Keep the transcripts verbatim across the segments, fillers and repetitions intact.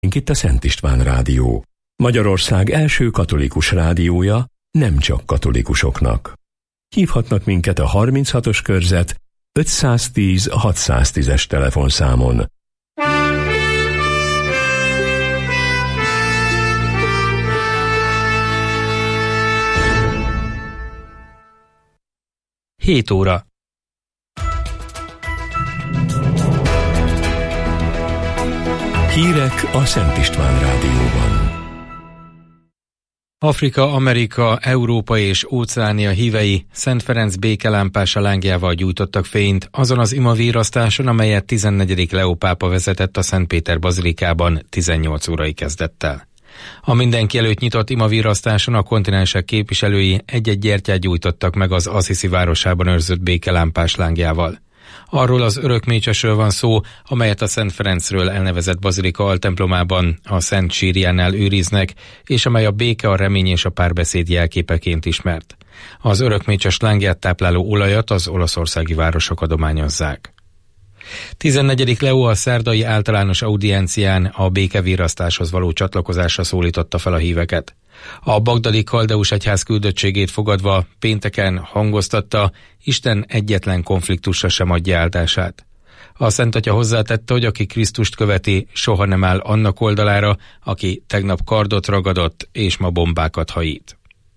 Itt a Szent István Rádió, Magyarország első katolikus rádiója, nem csak katolikusoknak. Hívhatnak minket a harminchatos körzet ötszáztíz hatszáztízes telefonszámon. hét óra. Hírek a Szent István Rádióban. Afrika, Amerika, Európa és Óceánia hívei Szent Ferenc békelámpása lángjával gyújtottak fényt azon az imavírasztáson, amelyet tizennegyedik Leó pápa vezetett a Szent Péter bazilikában tizennyolc órai kezdettel. A mindenki előtt nyitott imavírasztáson a kontinensek képviselői egy-egy gyertyát gyújtottak meg az Assisi városában őrzött békelámpás lángjával. Arról az örökmécsesről van szó, amelyet a Szent Ferencről elnevezett bazilika altemplomában, a Szent Sírjánál őriznek, és amely a béke, a remény és a párbeszéd jelképeként ismert. Az örökmécses lángját tápláló olajat az olaszországi városok adományozzák. tizennegyedik Leó a szerdai általános audiencián a békevírasztáshoz való csatlakozásra szólította fel a híveket. A bagdadi Kaldeus egyház küldöttségét fogadva pénteken hangoztatta, Isten egyetlen konfliktusra sem adja áldását. A Szent Atya hozzátette, hogy aki Krisztust követi, soha nem áll annak oldalára, aki tegnap kardot ragadott és ma bombákat hajít.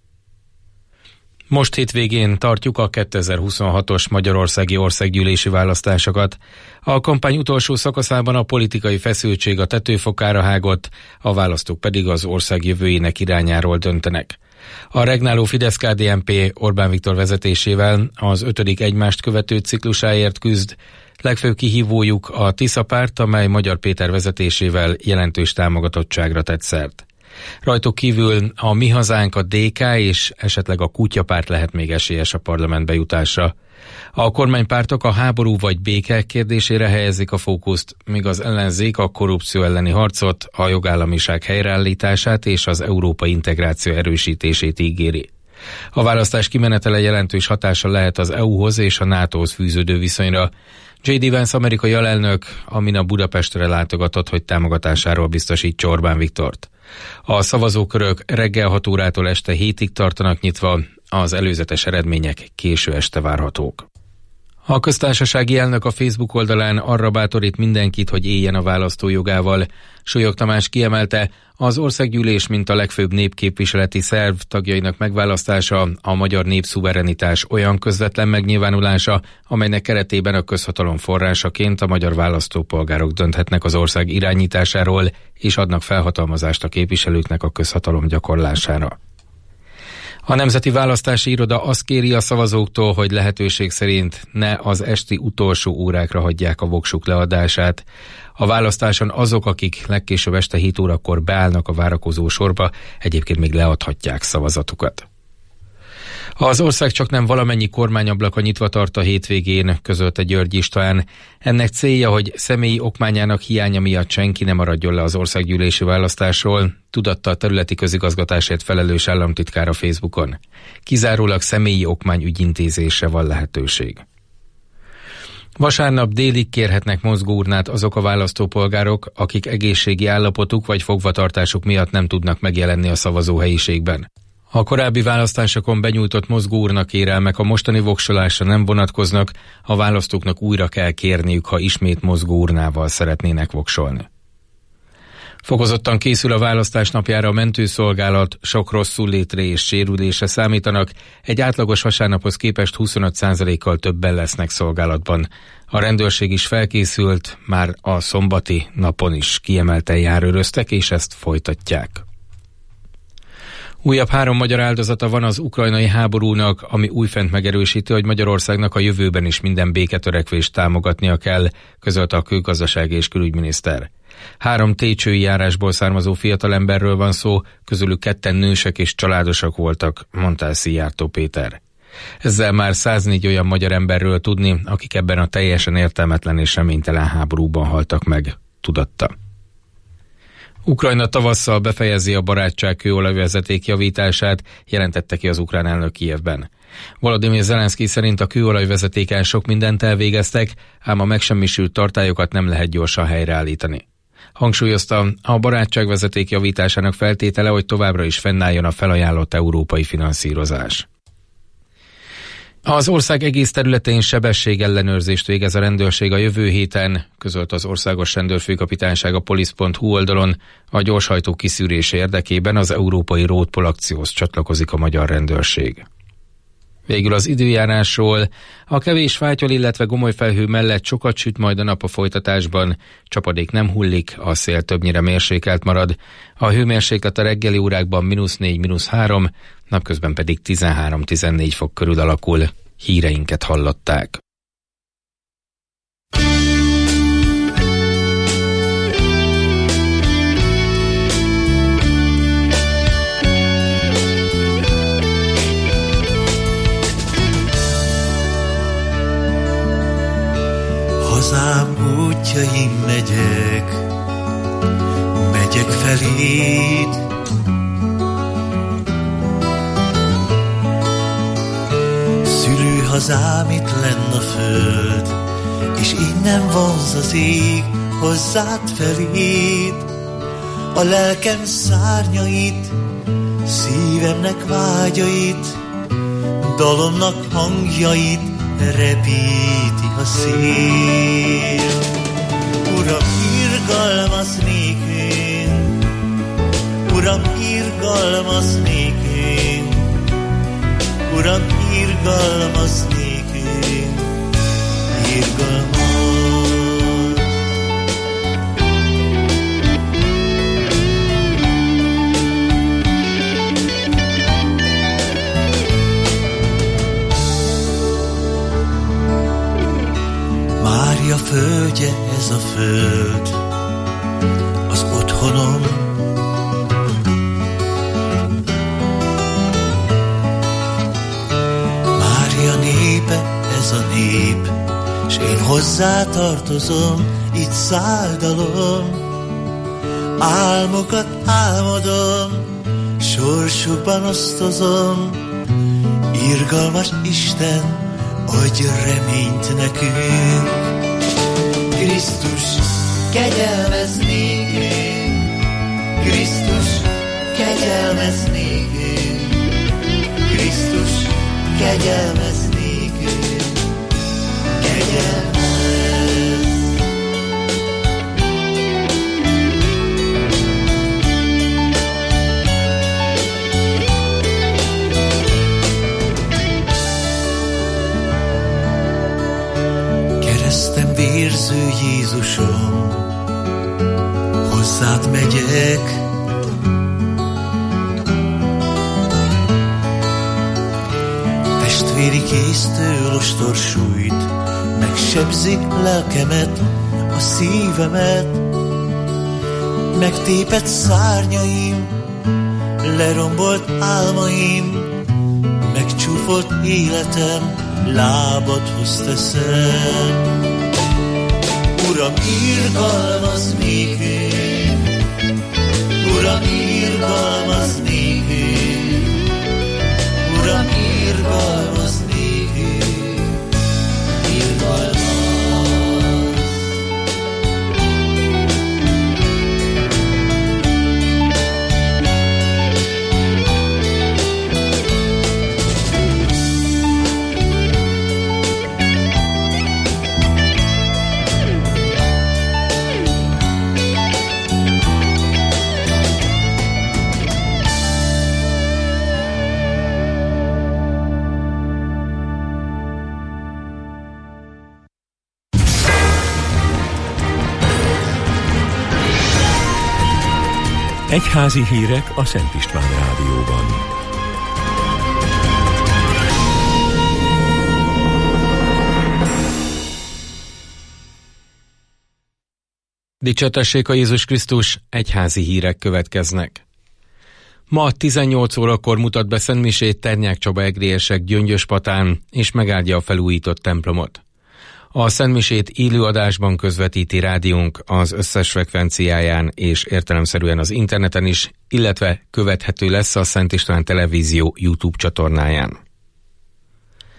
Most hétvégén tartjuk a kétezer-huszonhatos magyarországi országgyűlési választásokat. A kampány utolsó szakaszában a politikai feszültség a tetőfokára hágott, a választók pedig az ország jövőjének irányáról döntenek. A regnáló Fidesz-ká dé en pé Orbán Viktor vezetésével az ötödik egymást követő ciklusáért küzd. Legfőbb kihívójuk a Tisza párt, amely Magyar Péter vezetésével jelentős támogatottságra tett szert. Rajtuk kívül a Mi Hazánk, a dé ká és esetleg a Kutyapárt lehet még esélyes a parlamentbe jutásra. A kormánypártok a háború vagy béke kérdésére helyezik a fókuszt, míg az ellenzék a korrupció elleni harcot, a jogállamiság helyreállítását és az európai integráció erősítését ígéri. A választás kimenetele jelentős hatással lehet az é u-hoz és a nátóhoz fűződő viszonyra. jé dé Vance amerikai alelnök amin a Budapestre látogatott, hogy támogatásáról biztosítsa Orbán Viktort. A szavazókörök reggel hat órától este hétig tartanak nyitva, az előzetes eredmények késő este várhatók. A köztársasági elnök a Facebook oldalán arra bátorít mindenkit, hogy éljen a választójogával. Súlyog Tamás kiemelte, az országgyűlés, mint a legfőbb népképviseleti szerv tagjainak megválasztása, a magyar népszuverenitás olyan közvetlen megnyilvánulása, amelynek keretében a közhatalom forrásaként a magyar választópolgárok dönthetnek az ország irányításáról, és adnak felhatalmazást a képviselőknek a közhatalom gyakorlására. A Nemzeti Választási Iroda azt kéri a szavazóktól, hogy lehetőség szerint ne az esti utolsó órákra hagyják a voksuk leadását. A választáson azok, akik legkésőbb este hét órakor beállnak a várakozó sorba, egyébként még leadhatják szavazatukat. Az ország csaknem valamennyi kormányablaka nyitva tart a hétvégén, közölte György István. Ennek célja, hogy személyi okmányának hiánya miatt senki nem maradjon le az országgyűlési választásról, tudatta a területi közigazgatásért felelős államtitkár a Facebookon. Kizárólag személyi okmány ügyintézésre van lehetőség. Vasárnap délig kérhetnek mozgóurnát azok a választópolgárok, akik egészségi állapotuk vagy fogvatartásuk miatt nem tudnak megjelenni a szavazóhelyiségben. A korábbi választásokon benyújtott mozgóurna kérelmek a mostani voksolásra nem vonatkoznak, a választóknak újra kell kérniük, ha ismét mozgóurnával szeretnének voksolni. Fokozottan készül a választás napjára a mentőszolgálat, sok rosszul létre és sérülésre számítanak, egy átlagos vasárnaphoz képest huszonöt százalékkal többen lesznek szolgálatban. A rendőrség is felkészült, már a szombati napon is kiemelten járőröztek, és ezt folytatják. Újabb három magyar áldozata van az ukrajnai háborúnak, ami újfent megerősíti, hogy Magyarországnak a jövőben is minden béketörekvést támogatnia kell, közölte a külgazdasági és külügyminiszter. Három técsői járásból származó fiatalemberről van szó, közülük ketten nősek és családosak voltak, mondta el Szijjártó Péter. Ezzel már száznégy olyan magyar emberről tudni, akik ebben a teljesen értelmetlen és reménytelen háborúban haltak meg, tudatta. Ukrajna tavasszal befejezi a barátság kőolajvezeték javítását, jelentette ki az ukrán elnök Kijevben. Volodymyr Zelenszky szerint a kőolajvezetéken sok mindent elvégeztek, ám a megsemmisült tartályokat nem lehet gyorsan helyreállítani. Hangsúlyozta, a barátságvezeték javításának feltétele, hogy továbbra is fennálljon a felajánlott európai finanszírozás. Az ország egész területén sebességellenőrzést végez a rendőrség a jövő héten, közölt az Országos Rendőrfőkapitányság a polisz pont hu oldalon. A gyorshajtó kiszűrése érdekében az európai Roadpol akcióhoz csatlakozik a magyar rendőrség. Végül az időjárásról. A kevés fátyol, illetve gomoly felhő mellett sokat süt majd a nap a folytatásban. Csapadék nem hullik, a szél többnyire mérsékelt marad. A hőmérséklet a reggeli órákban mínusz négy, mínusz három, napközben pedig tizenhárom-tizennégy fok körül alakul. Híreinket hallották. Hazám útjaim megyek, megyek feléd. Szülőhazám itt lenn a föld, és innen vonz az ég hozzád feléd. A lelkem szárnyait, szívemnek vágyait, dalomnak hangjait repíti a szél. Uram, irgalmaznék én, Uram, irgalmaznék én, Uram, irgalmaznék én, irgalmaz. Mária földje ez a föld, az otthonom. Mária népe ez a nép, s én hozzá tartozom, itt száldalom. Álmokat álmodom, sorsukban osztozom. Irgalmas Isten, adj reményt nekünk. Krisztus, kegyelmeznék én, Krisztus, kegyelmeznék én, Krisztus, kegyelmeznék én, kegyelmez. Keresztem vérző Jézusom, hozzád megyek. Testvéri kéztől ostor sújt, megsebzi lelkemet, a szívemet. Megtépett szárnyaim, lerombolt álmaim, megcsúfolt életem, lábadhoz teszem. Uram, irgalmaznék én, Uram, irgalmaznék én, Uram, irgalmaznék én, irgalmaz. Egyházi hírek a Szent István Rádióban. Dicsőtessék a Jézus Krisztus, egyházi hírek következnek. Ma tizennyolc órakor mutat be szentmisét Ternyák Csaba egriesek Gyöngyöspatán, és megáldja a felújított templomot. A szentmisét élőadásban közvetíti rádiónk az összes frekvenciáján és értelemszerűen az interneten is, illetve követhető lesz a Szent István Televízió YouTube csatornáján.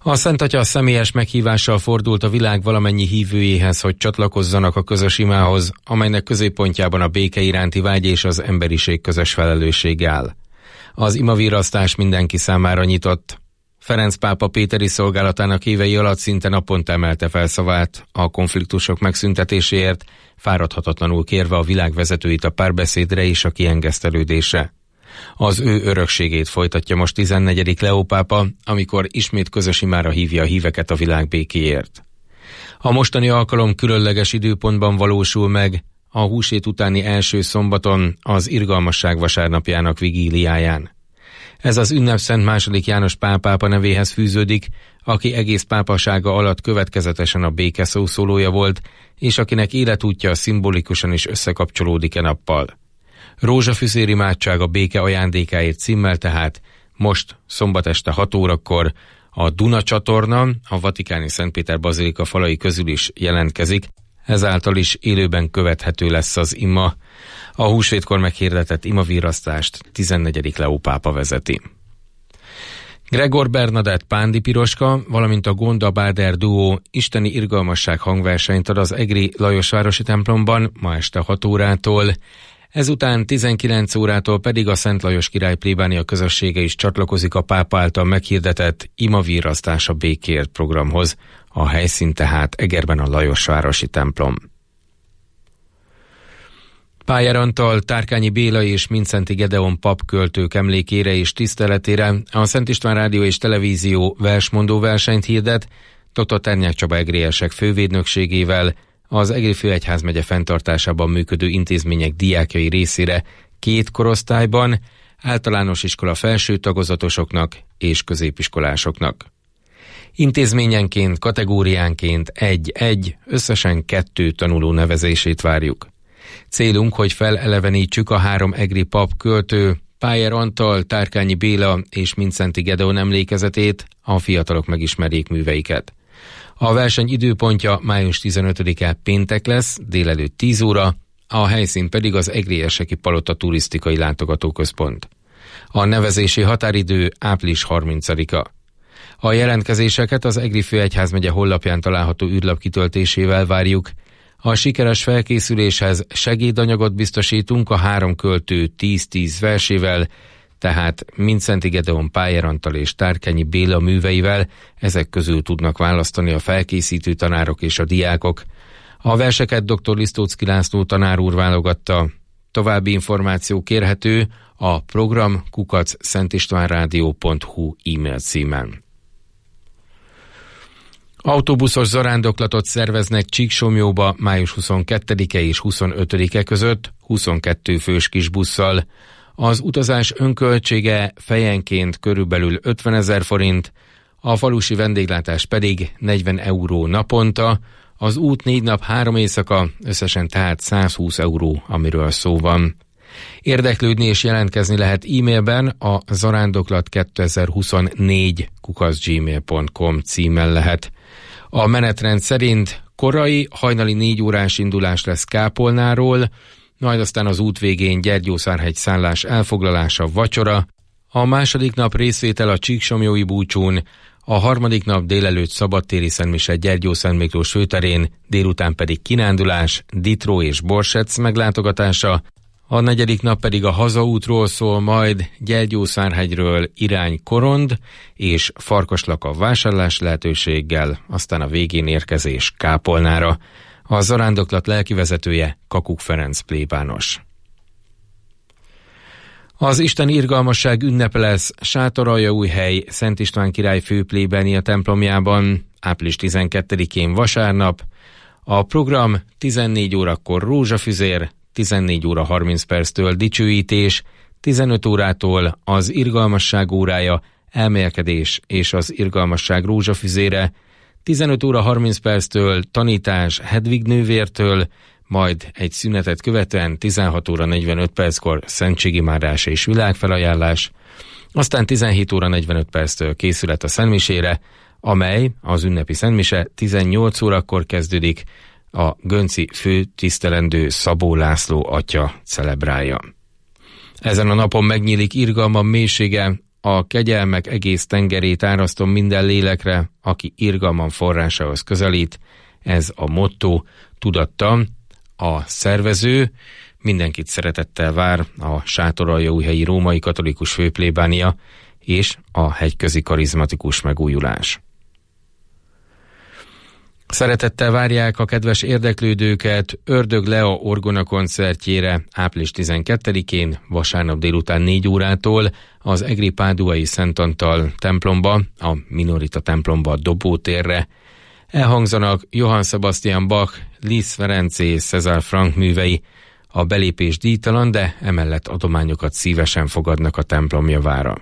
A Szent Atya személyes meghívással fordult a világ valamennyi hívőjéhez, hogy csatlakozzanak a közös imához, amelynek középpontjában a béke iránti vágy és az emberiség közös felelőssége áll. Az imavirasztás mindenki számára nyitott. Ferenc pápa péteri szolgálatának évei alatt szinte naponta emelte fel szavát a konfliktusok megszüntetéséért, fáradhatatlanul kérve a világ vezetőit a párbeszédre és a kiengesztelődésre. Az ő örökségét folytatja most tizennegyedik Leó pápa, amikor ismét közös imára hívja a híveket a világ békéért. A mostani alkalom különleges időpontban valósul meg, a húsvét utáni első szombaton, az Irgalmasság vasárnapjának vigíliáján. Ez az ünnep Szent második János Pál pápa nevéhez fűződik, aki egész pápasága alatt következetesen a béke szószólója volt, és akinek életútja szimbolikusan is összekapcsolódik e nappal. Rózsafüzér imádság a béke ajándékáért címmel tehát most szombat este hat órakor a Duna csatorna, a vatikáni Szent Péter bazilika falai közül is jelentkezik, ezáltal is élőben követhető lesz az ima. A húsvétkor meghirdetett imavirasztást tizennegyedik Leó pápa vezeti. Gregor Bernadett Pándi Piroska, valamint a Gonda Báder duó isteni irgalmasság hangversenyt ad az egri Lajosvárosi templomban ma este hat órától. Ezután tizenkilenc órától pedig a Szent Lajos király plébánia közössége is csatlakozik a pápa által meghirdetett imavirasztás a békéért programhoz. A helyszín tehát Egerben a Lajosvárosi templom. Pájer Antal, Tárkányi Béla és Mindszenty Gedeon pap költők emlékére és tiszteletére a Szent István Rádió és Televízió versmondó versenyt hirdet, dr. Ternyák Csaba egriesek fővédnökségével az Egri Főegyházmegye fenntartásában működő intézmények diákjai részére két korosztályban, általános iskola felső tagozatosoknak és középiskolásoknak. Intézményenként, kategóriánként egy-egy, összesen kettő tanuló nevezését várjuk. Célunk, hogy felelevenítsük a három egri pap költő, Pájer Antal, Tárkányi Béla és Mindszenty Gedeon emlékezetét, a fiatalok megismerjék műveiket. A verseny időpontja május tizenötödike péntek lesz, délelőtt tíz óra, a helyszín pedig az Egrieseki Palota turisztikai látogatóközpont. A nevezési határidő április harmincadika. A jelentkezéseket az Egri Főegyházmegye honlapján található űrlap kitöltésével várjuk. A sikeres felkészüléshez segédanyagot biztosítunk a három költő tíz-tíz versével, tehát Mindszenty Gedeon, Pájer Antal és Tárkányi Béla műveivel, ezek közül tudnak választani a felkészítő tanárok és a diákok. A verseket dr. Lisztóczky László tanár úr válogatta. További információ kérhető a program kukac szentistvánrádió pont hu e-mail címen. Autóbuszos zarándoklatot szerveznek Csíksomlyóba május huszonkettedike és huszonötödike között huszonkettő fős kisbusszal. Az utazás önköltsége fejenként körülbelül ötvenezer forint, a falusi vendéglátás pedig negyven euró naponta, az út négy nap három éjszaka, összesen tehát százhúsz euró, amiről szó van. Érdeklődni és jelentkezni lehet e-mailben a zarándoklat kétezer-huszonnégy kukac gmail pont com címmel lehet. A menetrend szerint korai, hajnali négy órás indulás lesz Kápolnáról, majd aztán az út végén Gyergyószárhegy szállás elfoglalása, vacsora, a második nap részvétel a Csíksomlyói búcsún, a harmadik nap délelőtt szabadtéri szentmise Gyergyószent Miklós főterén, délután pedig kirándulás, Ditró és Borsec meglátogatása, a negyedik nap pedig a hazaútról szól, majd Gyergyószárhegyről irány Korond és Farkaslaka vásárlás lehetőséggel, aztán a végén érkezés Kápolnára. A zarándoklat lelkivezetője Kakuk Ferenc plébános. Az Isten irgalmasság ünnepe lesz Sátoraljaújhely Szent István király főplébánia templomjában április tizenkettedikén vasárnap. A program tizennégy órakor rózsafüzér, tizennégy óra harminc perctől dicsőítés, tizenöt órától az irgalmasság órája, elmélkedés és az irgalmasság rózsafüzére, tizenöt óra harminc perctől tanítás Hedvig nővértől, majd egy szünetet követően tizenhat óra negyvenöt perckor szentségimádás és világfelajánlás, aztán tizenhét óra negyvenöt perctől készület a szentmisére, amely az ünnepi szentmise tizennyolc órakor kezdődik, a gönci főtisztelendő Szabó László atya celebrálja. Ezen a napon megnyílik irgalma mélysége, a kegyelmek egész tengerét árasztom minden lélekre, aki irgalmam forrásához közelít. Ez a motto, tudatta a szervező. Mindenkit szeretettel vár a Sátoraljaújhelyi Római Katolikus Főplébánia és a Hegyközi Karizmatikus Megújulás. Szeretettel várják a kedves érdeklődőket Ördög Lea orgona koncertjére április tizenkettedikén, vasárnap délután négy órától az egri páduai Szent Antal templomba, a Minorita templomba Dobótérre. Elhangzanak Johann Sebastian Bach, Liszt Ferenc és César Frank művei. A belépés díjtalan, de emellett adományokat szívesen fogadnak a templom javára.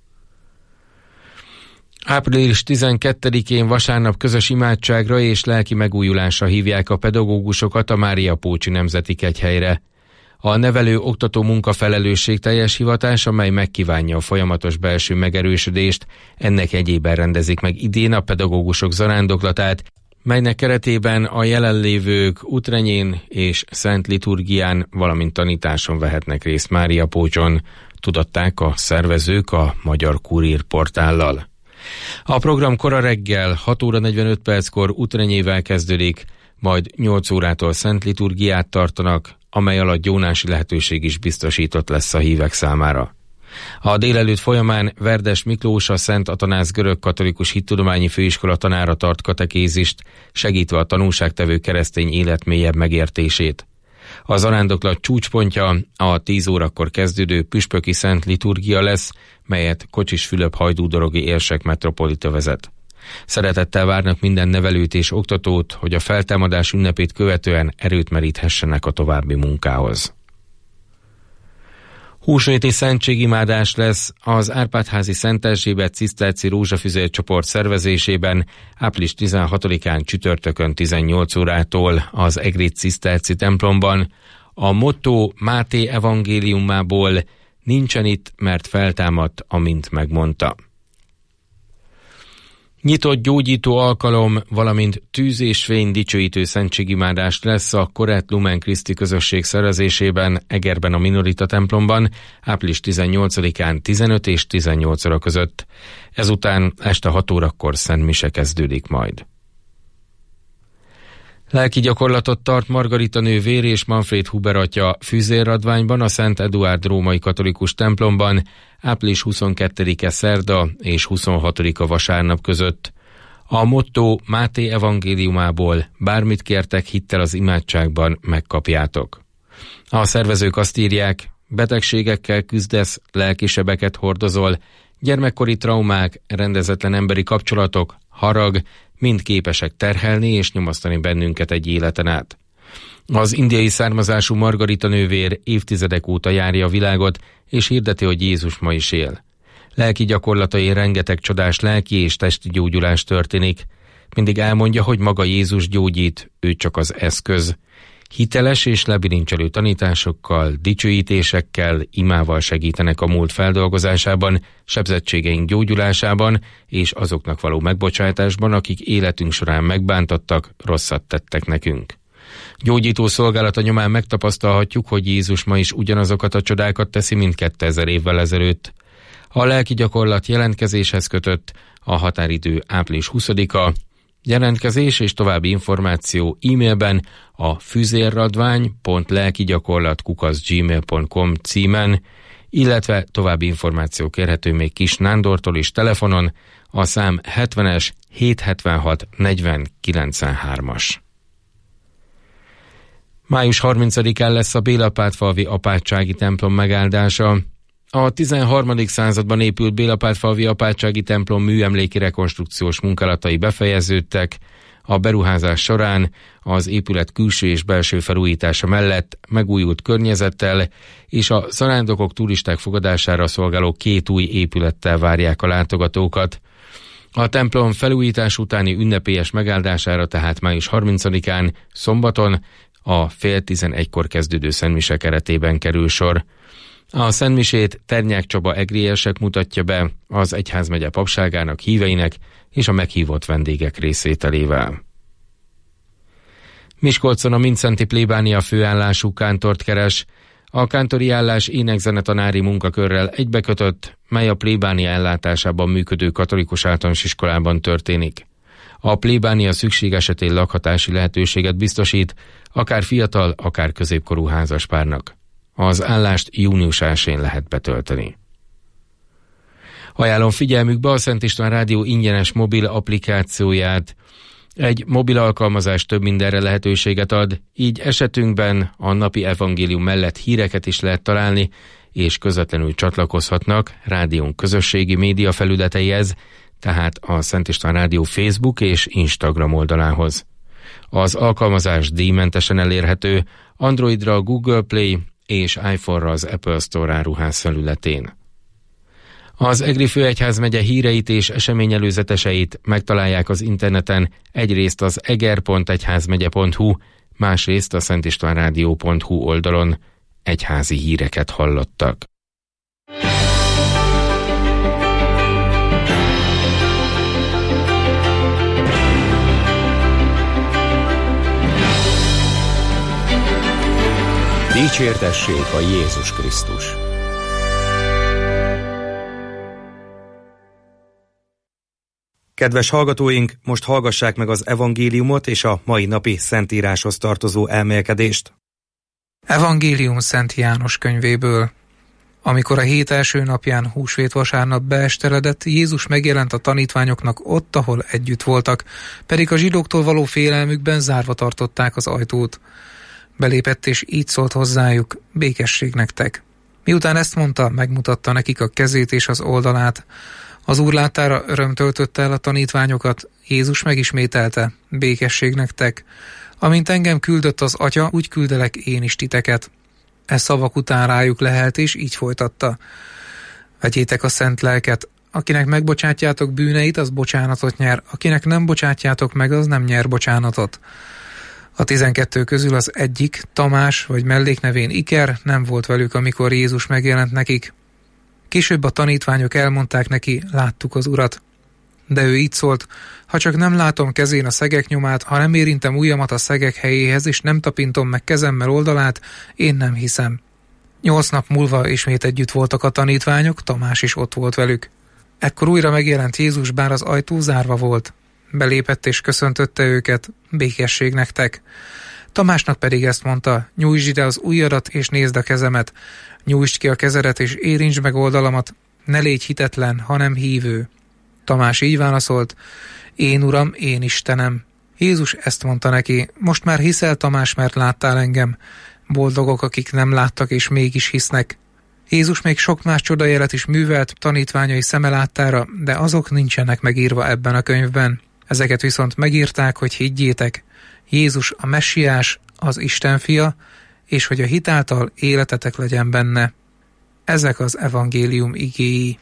április tizenkettedikén vasárnap közös imádságra és lelki megújulásra hívják a pedagógusokat a Mária Pócsi Nemzeti Kegyhelyre. A nevelő-oktató munka felelősségteljes hivatás, amely megkívánja a folyamatos belső megerősödést, ennek egyében rendezik meg idén a pedagógusok zarándoklatát, melynek keretében a jelenlévők Utrenyén és Szent Liturgián, valamint tanításon vehetnek részt Mária Pócson, tudatták a szervezők a Magyar Kurír portállal. A program kora reggel hat óra negyvenöt perckor Utrenyével kezdődik, majd nyolc órától Szent Liturgiát tartanak, amely alatt gyónási lehetőség is biztosított lesz a hívek számára. A délelőtt folyamán Verdes Miklós, a Szent Atanász Görög-katolikus Hittudományi Főiskola tanára tart katekézist, segítve a tanúságtevő keresztény élet mélyebb megértését. A zarándoklat csúcspontja a tíz órakor kezdődő püspöki Szent Liturgia lesz, melyet Kocsis Fülöp hajdúdorogi érsek metropolita vezet. Szeretettel várnak minden nevelőt és oktatót, hogy a feltámadás ünnepét követően erőt meríthessenek a további munkához. Húsvéti szentségimádás lesz az Árpád-házi Szent Erzsébet Ciszterci Rózsafüzér csoport szervezésében április tizenhatodikán csütörtökön tizennyolc órától az egri Ciszterci templomban. A motto Máté evangéliumából: nincsen itt, mert feltámadt, amint megmondta. Nyitott gyógyító alkalom, valamint tűz és fény dicsőítő szentségimádás lesz a Korett Lumen Christi közösség szervezésében Egerben a Minorita templomban április tizennyolcadikán tizenöt és tizennyolc óra között. Ezután este hat órakor szentmise kezdődik majd. Lelki gyakorlatot tart Margarita nővér és Manfred Huber atya Füzérradványban, a Szent Eduárd római katolikus templomban április huszonkettedike szerda és huszonhatodika vasárnap között. A motto Máté evangéliumából: bármit kértek hittel az imádságban, megkapjátok. A szervezők azt írják: betegségekkel küzdesz, lelkisebeket hordozol, gyermekkori traumák, rendezetlen emberi kapcsolatok, harag, mind képesek terhelni és nyomasztani bennünket egy életen át. Az indiai származású Margarita nővér évtizedek óta járja a világot, és hirdeti, hogy Jézus ma is él. Lelki gyakorlatai rengeteg csodás lelki és testi gyógyulás történik. Mindig elmondja, hogy maga Jézus gyógyít, ő csak az eszköz. Hiteles és lebirincselő tanításokkal, dicsőítésekkel, imával segítenek a múlt feldolgozásában, sebzettségeink gyógyulásában és azoknak való megbocsátásban, akik életünk során megbántottak, rosszat tettek nekünk. Gyógyító szolgálata nyomán megtapasztalhatjuk, hogy Jézus ma is ugyanazokat a csodákat teszi, mint kétezer évvel ezelőtt. A lelki gyakorlat jelentkezéshez kötött, a határidő április huszadika, jelentkezés és további információ e-mailben a füzérradvány pont lelkigyakorlat kukac gmail pont com címen, illetve további információ kérhető még Kis Nándortól is telefonon, a szám hetvenes hétszázhetvenhat negyven kilencvenhármas. május harmincadikán lesz a Bélapátfalvi apátsági templom megáldása. A tizenharmadik században épült Bélapátfalvi apátsági templom műemléki rekonstrukciós munkálatai befejeződtek. A beruházás során az épület külső és belső felújítása mellett megújult környezettel és a zarándokok, turisták fogadására szolgáló két új épülettel várják a látogatókat. A templom felújítás utáni ünnepélyes megáldására tehát május harmincadikán szombaton a fél tizenegykor kezdődő szentmise keretében kerül sor. A szentmisét Ternyák Csaba egriesek mutatja be az egyházmegye papságának híveinek és a meghívott vendégek részvételével. Miskolcon a Mindszenty plébánia főállású kántort keres. A kántori állás énekzenetanári munkakörrel egybekötött, mely a plébánia ellátásában működő katolikus általános iskolában történik. A plébánia szükség esetén lakhatási lehetőséget biztosít, akár fiatal, akár középkorú házaspárnak. Az állást június elsején lehet betölteni. Ajánlom figyelmükbe a Szent István Rádió ingyenes mobil applikációját. Egy mobil alkalmazás több mindenre lehetőséget ad, így esetünkben a napi evangélium mellett híreket is lehet találni, és közvetlenül csatlakozhatnak rádiónk közösségi média felületeihez, tehát a Szent István Rádió Facebook és Instagram oldalához. Az alkalmazás díjmentesen elérhető Androidra a Google Play és iPhone-ra az Apple Store áruház felületén. Az Egri főegyházmegye híreit és eseményelőzeteseit megtalálják az interneten, egyrészt az eger pont egyházmegye pont hu, másrészt a szentistvánrádió pont hu oldalon. Egyházi híreket hallottak. Dicsértessék a Jézus Krisztus! Kedves hallgatóink, most hallgassák meg az evangéliumot és a mai napi szentíráshoz tartozó elmélkedést. Evangélium Szent János könyvéből. Amikor a hét első napján, húsvét vasárnap beesteledett, Jézus megjelent a tanítványoknak ott, ahol együtt voltak, pedig a zsidóktól való félelmükben zárva tartották az ajtót. Belépett és így szólt hozzájuk: békesség nektek. Miután ezt mondta, megmutatta nekik a kezét és az oldalát. Az Úr láttára öröm töltötte el a tanítványokat, Jézus megismételte: békesség nektek. Amint engem küldött az Atya, úgy küldelek én is titeket. E szavak után rájuk lehelt, és így folytatta: vegyétek a szent lelket, akinek megbocsátjátok bűneit, az bocsánatot nyer, akinek nem bocsátjátok meg, az nem nyer bocsánatot. A tizenkettő közül az egyik, Tamás, vagy melléknevén Iker, nem volt velük, amikor Jézus megjelent nekik. Később a tanítványok elmondták neki: láttuk az Urat. De ő így szólt: ha csak nem látom kezén a szegek nyomát, ha nem érintem ujjamat a szegek helyéhez, és nem tapintom meg kezemmel oldalát, én nem hiszem. Nyolc nap múlva ismét együtt voltak a tanítványok, Tamás is ott volt velük. Ekkor újra megjelent Jézus, bár az ajtó zárva volt. Belépett és köszöntötte őket: békesség nektek. Tamásnak pedig ezt mondta: nyújtsd ide az ujjadat, és nézd a kezemet, nyújtsd ki a kezedet, és érintsd meg oldalamat, ne légy hitetlen, hanem hívő. Tamás így válaszolt: én Uram, én Istenem. Jézus ezt mondta neki: most már hiszel, Tamás, mert láttál engem. Boldogok, akik nem láttak, és mégis hisznek. Jézus még sok más csodajelet is művelt tanítványai szeme láttára, de azok nincsenek megírva ebben a könyvben. Ezeket viszont megírták, hogy higgyétek: Jézus a Messiás, az Isten fia, és hogy a hit által életetek legyen benne. Ezek az evangélium igéi.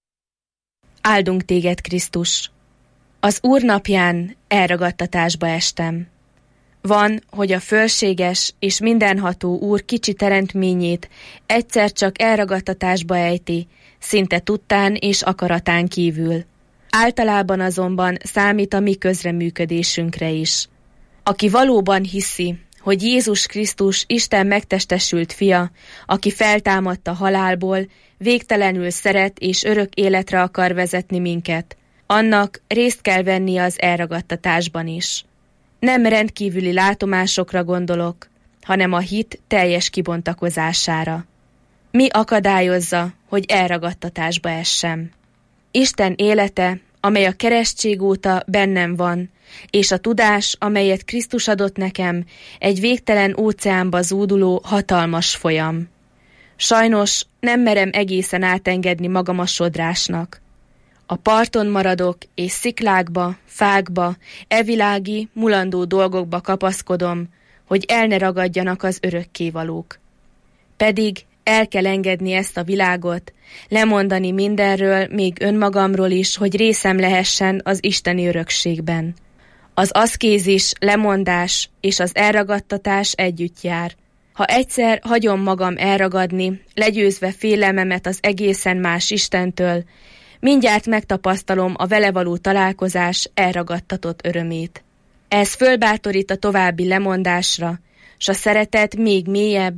Áldunk téged, Krisztus! Az Úr napján elragadtatásba estem. Van, hogy a fölséges és mindenható Úr kicsi teremtményét egyszer csak elragadtatásba ejti, szinte tudtán és akaratán kívül. Általában azonban számít a mi közreműködésünkre is. Aki valóban hiszi, hogy Jézus Krisztus Isten megtestesült fia, aki feltámadt a halálból, végtelenül szeret és örök életre akar vezetni minket, annak részt kell venni az elragadtatásban is. Nem rendkívüli látomásokra gondolok, hanem a hit teljes kibontakozására. Mi akadályozza, hogy elragadtatásba essem? Isten élete, amely a keresztség óta bennem van, és a tudás, amelyet Krisztus adott nekem, egy végtelen óceánba zúduló hatalmas folyam. Sajnos nem merem egészen átengedni magam a sodrásnak. A parton maradok, és sziklákba, fákba, evilági, mulandó dolgokba kapaszkodom, hogy el ne ragadjanak az örökkévalók. Pedig el kell engedni ezt a világot, lemondani mindenről, még önmagamról is, hogy részem lehessen az isteni örökségben. Az aszkézis, lemondás és az elragadtatás együtt jár. Ha egyszer hagyom magam elragadni, legyőzve félelmemet az egészen más Istentől, mindjárt megtapasztalom a vele való találkozás elragadtatott örömét. Ez fölbátorít a további lemondásra, s a szeretet még mélyebb,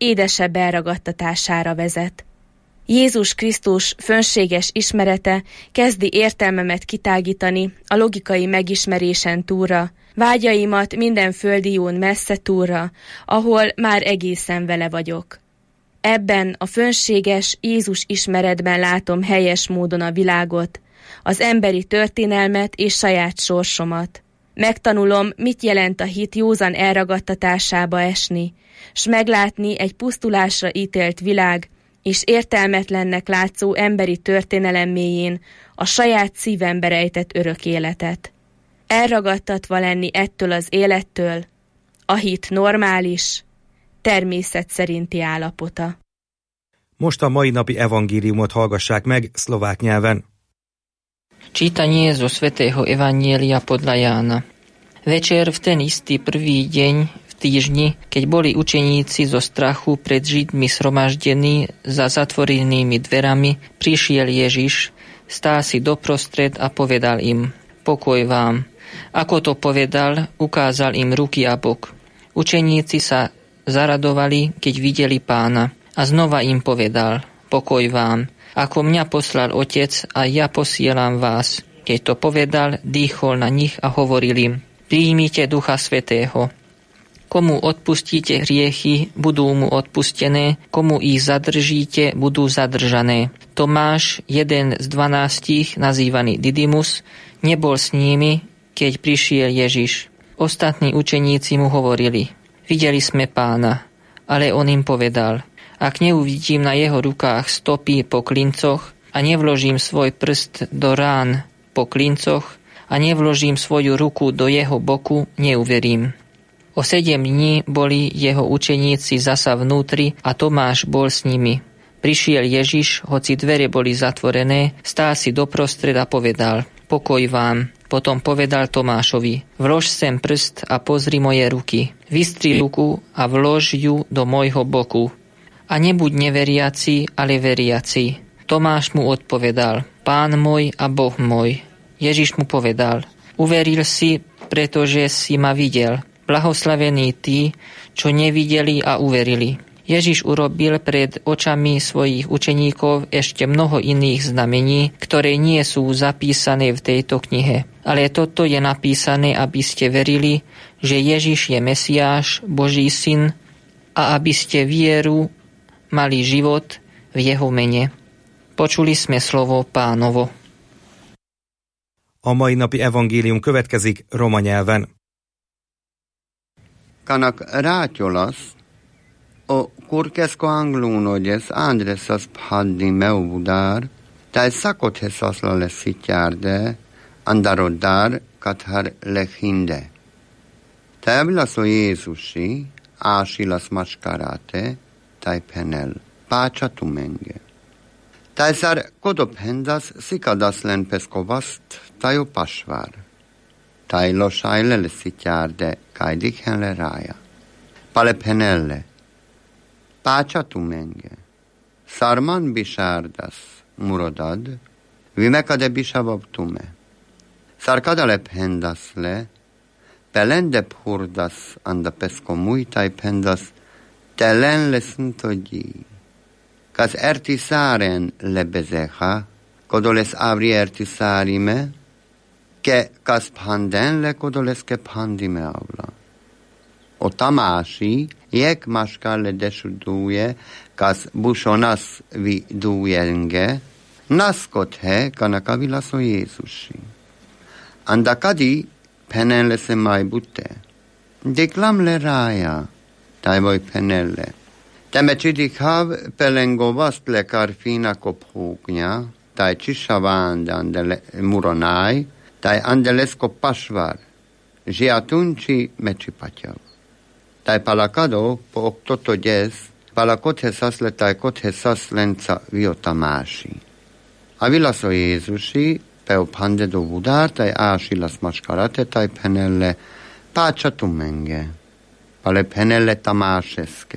édesebb elragadtatására vezet. Jézus Krisztus fönséges ismerete kezdi értelmemet kitágítani a logikai megismerésen túlra, vágyaimat minden földi jón messze túlra, ahol már egészen vele vagyok. Ebben a fönséges Jézus ismeretben látom helyes módon a világot, az emberi történelmet és saját sorsomat. Megtanulom, mit jelent a hit józan elragadtatásába esni, s meglátni egy pusztulásra ítélt világ és értelmetlennek látszó emberi történelem mélyén a saját szívembe rejtett örök életet. Elragadtatva lenni ettől az élettől, a hit normális, természet szerinti állapota. Most a mai napi evangéliumot hallgassák meg szlovák nyelven. Čítanie zo svätého Evanjelia podľa Jána. Večer v ten istý prvý deň v týždni, keď boli učeníci zo strachu pred Židmi shromaždení za zatvorenými dverami, prišiel Ježiš, stál si doprostred a povedal im: Pokoj vám. Ako to povedal, ukázal im ruky a bok. Učeníci sa zaradovali, keď videli Pána, a znova im povedal: Pokoj vám. Ako mňa poslal Otec, a ja posielam vás. Keď to povedal, dýchol na nich a hovoril im: Príjmite Ducha Svätého. Komu odpustíte hriechy, budú mu odpustené, komu ich zadržíte, budú zadržané. Tomáš, jeden z dvanástich, nazývaný Didymus, nebol s nimi, keď prišiel Ježiš. Ostatní učeníci mu hovorili: Videli sme Pána. Ale on im povedal: Ak neuvidím na jeho rukách stopy po klincoch a nevložím svoj prst do rán po klincoch a nevložím svoju ruku do jeho boku, neuverím. O sedem dní boli jeho učeníci zasa vnútri a Tomáš bol s nimi. Prišiel Ježiš, hoci dvere boli zatvorené, stál si doprostred a povedal: Pokoj vám. Potom povedal Tomášovi: Vlož sem prst a pozri moje ruky. Vystri ruku a vlož ju do môjho boku. A nebuď neveriaci, ale veriaci. Tomáš mu odpovedal: Pán môj a Boh môj. Ježiš mu povedal: Uveril si, pretože si ma videl. Blahoslavení tí, čo nevideli a uverili. Ježiš urobil pred očami svojich učeníkov ešte mnoho iných znamení, ktoré nie sú zapísané v tejto knihe. Ale toto je napísané, aby ste verili, že Ježiš je Mesiáš, Boží syn, a aby ste vieru mali život v jeho mene. Počuli sme slovo Pánovo. A mai napi evangélium következik roma nyelven. Kanak rátyolasz, o kurkesko anglúnogyes Andresas paddi meuvudár, tai szakothes le szitjárde, andaroddár kathar lehinde. Tai blaso Jézusi, ásilas maskaráte, tai penel, pácsa tumenge. Tai szar kodophendas szikadas len peskovast, tai o pasvár. Tai losajle le szitjárde, kajdiken le rája. Pale penelle, pácsa tumenge. Szarman bisárdas, murodad, vimekade bisavav tume. Szarkada le pendas le, pelende phurdas anda pesko mujtai pendas, telen le szintogyi. Kaz erti száren lebezeha, kodoles avri erti szárime, ke kaz panden le kodoles ke pandime avla. O tamási, jek maskal le desuduje, kaz busonas vi dujenge, naskothe kanaka vilaso Jézusi. Andakadi penen le se mai butte. Deklam le rája, tai voi penelle. Teme cidikav pelengovast le karfina kophúknya, tai csisaván andele muronai, tai andelesko pasvar, žiatunči mečipatjav. Tai palakado po oktoto djes, palakothesas le tai kothesas lenca viotamási. A vilaso Jézusi, peu pande do vudár, tai ásilas maskarate, tai penelle pácsa tumenge, pale penelle tamáseske.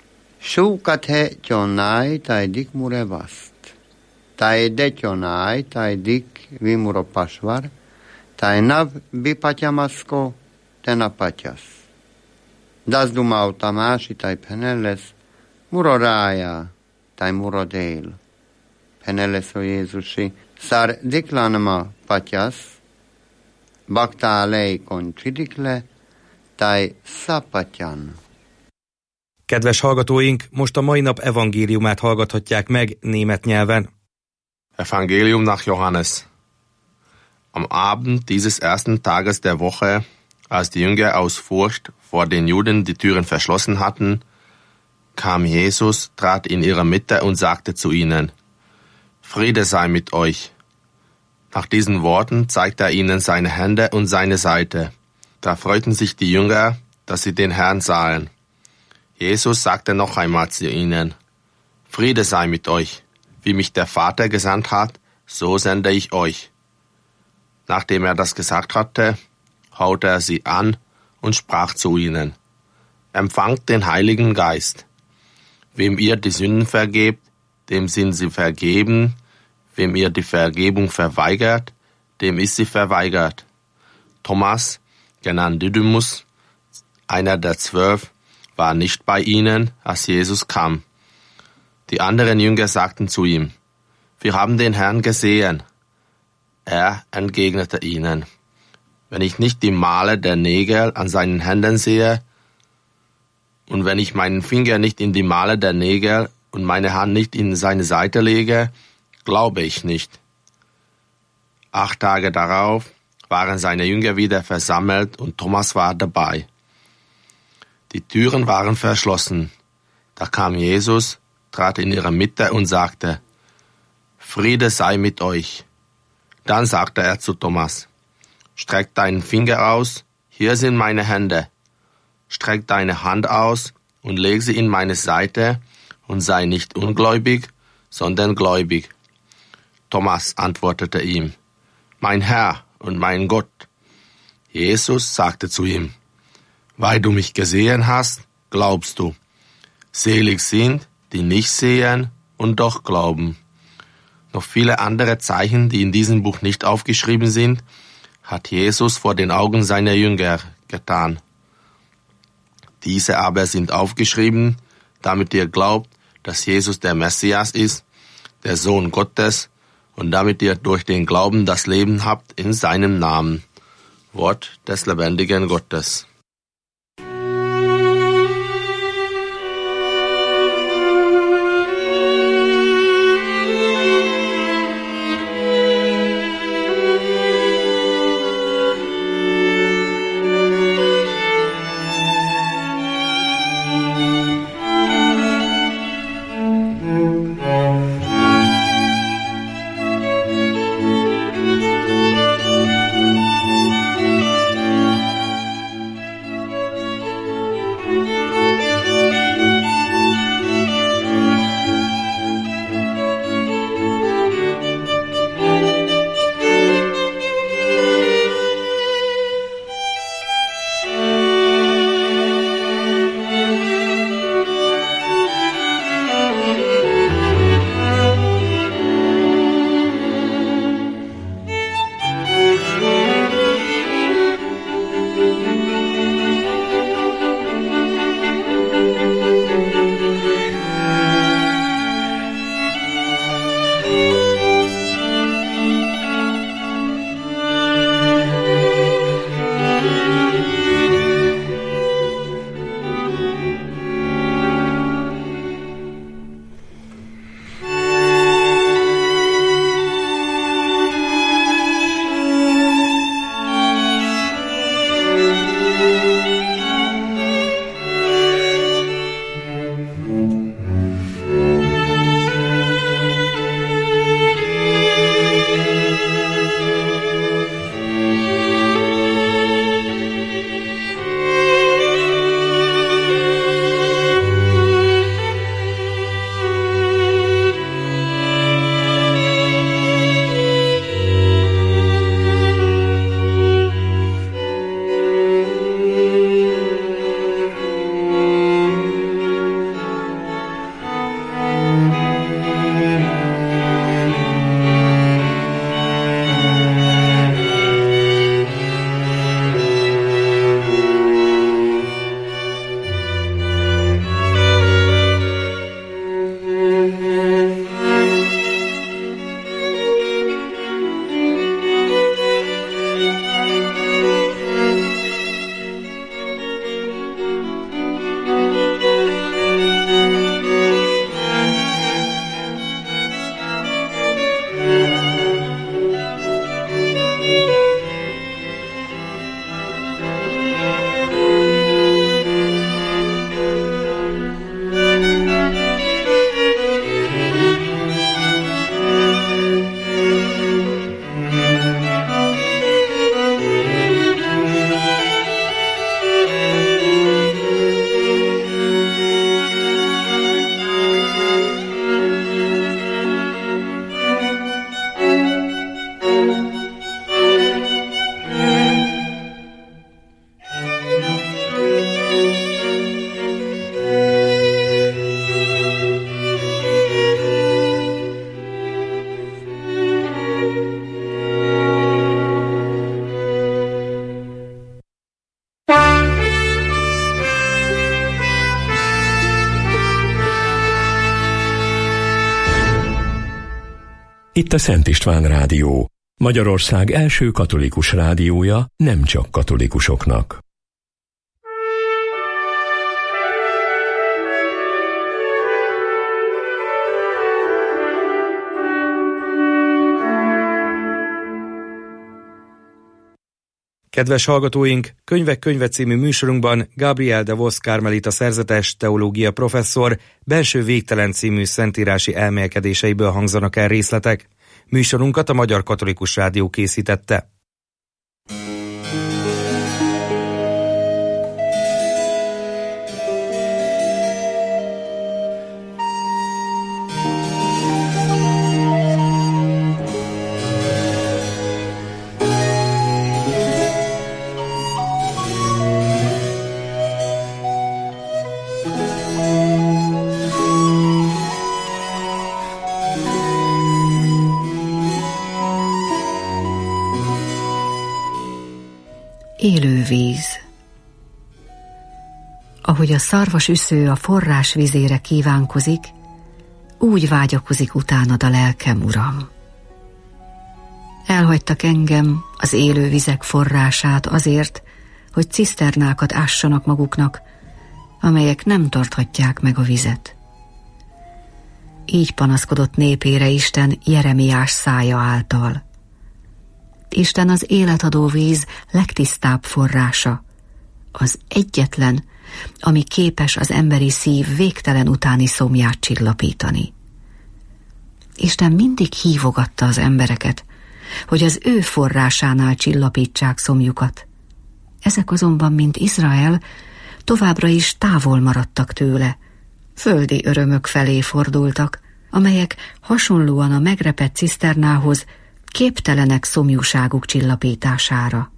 Šúkathe tionai, tai dik mure vast. Tai de tionai, tai dik vimuro pasvar, tai nav bipatyamasko, tena patyas. Das dumau tamási, tai penelles, Murorája, taj murodél. Peneleso Jézusi, szár diklanama patyasz, baktálej kon csidikle, taj szapatyan. Kedves hallgatóink, most a mai nap evangéliumát hallgathatják meg német nyelven. Evangelium nach Johannes. Am Abend dieses ersten Tages der Woche, als die Jünger aus Furcht vor den Juden die Türen verschlossen hatten, kam Jesus, trat in ihre Mitte und sagte zu ihnen: Friede sei mit euch. Nach diesen Worten zeigte er ihnen seine Hände und seine Seite. Da freuten sich die Jünger, dass sie den Herrn sahen. Jesus sagte noch einmal zu ihnen: Friede sei mit euch. Wie mich der Vater gesandt hat, so sende ich euch. Nachdem er das gesagt hatte, haute er sie an und sprach zu ihnen: Empfangt den Heiligen Geist. Wem ihr die Sünden vergebt, dem sind sie vergeben. Wem ihr die Vergebung verweigert, dem ist sie verweigert. Thomas, genannt Didymus, einer der zwölf, war nicht bei ihnen, als Jesus kam. Die anderen Jünger sagten zu ihm: Wir haben den Herrn gesehen. Er entgegnete ihnen: Wenn ich nicht die Male der Nägel an seinen Händen sehe, und wenn ich meinen Finger nicht in die Male der Nägel und meine Hand nicht in seine Seite lege, glaube ich nicht. Acht Tage darauf waren seine Jünger wieder versammelt und Thomas war dabei. Die Türen waren verschlossen. Da kam Jesus, trat in ihre Mitte und sagte: Friede sei mit euch. Dann sagte er zu Thomas: Streck deinen Finger aus, hier sind meine Hände. Streck deine Hand aus und leg sie in meine Seite und sei nicht ungläubig, sondern gläubig. Thomas antwortete ihm: Mein Herr und mein Gott. Jesus sagte zu ihm: Weil du mich gesehen hast, glaubst du. Selig sind, die nicht sehen und doch glauben. Noch viele andere Zeichen, die in diesem Buch nicht aufgeschrieben sind, hat Jesus vor den Augen seiner Jünger getan. Diese aber sind aufgeschrieben, damit ihr glaubt, dass Jesus der Messias ist, der Sohn Gottes, und damit ihr durch den Glauben das Leben habt in seinem Namen. Wort des lebendigen Gottes. Itt a Szent István Rádió, Magyarország első katolikus rádiója nem csak katolikusoknak. Kedves hallgatóink, Könyvek könyve című műsorunkban Gabriel de Vos karmelita szerzetes teológia professzor Belső végtelen című szentírási elmélkedéseiből hangzanak el részletek. Műsorunkat a Magyar Katolikus Rádió készítette. Élő víz. Ahogy a szarvas üsző a forrás vizére kívánkozik, úgy vágyakozik utánad a lelkem, Uram. Elhagytak engem, az élő vizek forrását azért, hogy ciszternákat ássanak maguknak, amelyek nem tarthatják meg a vizet. Így panaszkodott népére Isten Jeremiás szája által. Isten az életadó víz legtisztább forrása, az egyetlen, ami képes az emberi szív végtelen utáni szomját csillapítani. Isten mindig hívogatta az embereket, hogy az ő forrásánál csillapítsák szomjukat. Ezek azonban, mint Izrael, továbbra is távol maradtak tőle, földi örömök felé fordultak, amelyek hasonlóan a megrepett ciszternához képtelenek szomjúságuk csillapítására.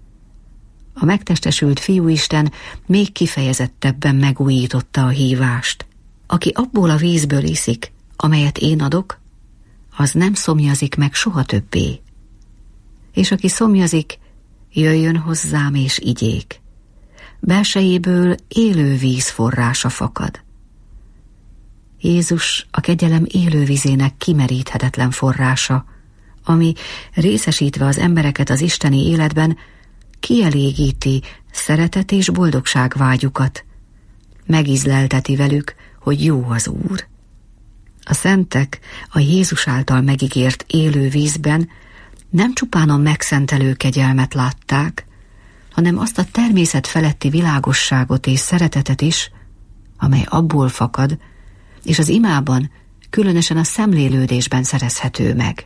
A megtestesült Fiúisten még kifejezettebben megújította a hívást. Aki abból a vízből iszik, amelyet én adok, az nem szomjazik meg soha többé. És aki szomjazik, jöjjön hozzám és igyék. Belsejéből élő víz forrása fakad. Jézus a kegyelem élővizének kimeríthetetlen forrása, ami részesítve az embereket az isteni életben, kielégíti szeretet és boldogság vágyukat, megízlelteti velük, hogy jó az Úr. A szentek a Jézus által megígért élő vízben nem csupán a megszentelő kegyelmet látták, hanem azt a természet feletti világosságot és szeretetet is, amely abból fakad, és az imában, különösen a szemlélődésben szerezhető meg.